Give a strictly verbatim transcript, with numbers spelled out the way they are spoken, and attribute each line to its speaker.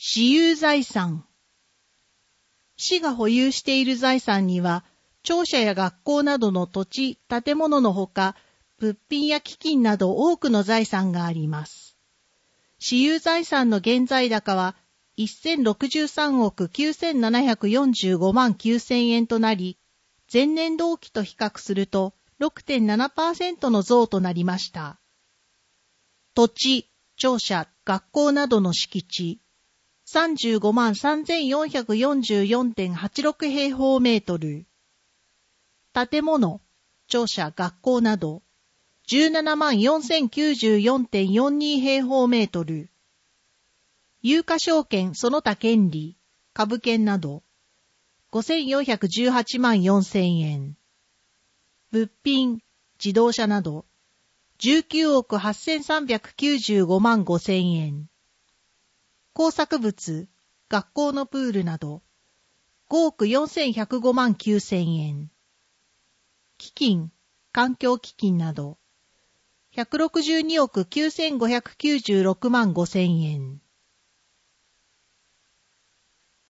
Speaker 1: 私有財産。市が保有している財産には、庁舎や学校などの土地、建物のほか、物品や基金など多くの財産があります。私有財産の現在高は、せんろくじゅうさんおくきゅうせんななひゃくよんじゅうごまんきゅうせんえんとなり、前年同期と比較すると ろくてんななパーセント の増となりました。土地、庁舎、学校などの敷地、さんじゅうごまんさんぜんよんひゃくよんじゅうよんてんはちろく 平方メートル。建物、庁舎、学校など、じゅうななまんよんせんきゅうじゅうよんてんよんに 平方メートル。有価証券その他権利、株券など、ごせんよんひゃくじゅうはちまんよんせんえん。物品、自動車など、じゅうきゅうおくはっせんさんびゃくきゅうじゅうごまんごせんえん。工作物、学校のプールなど、ごおくよんせんひゃくごまんきゅうせんえん。基金、環境基金など、ひゃくろくじゅうにおくきゅうせんごひゃくきゅうじゅうろくまんごせんえん。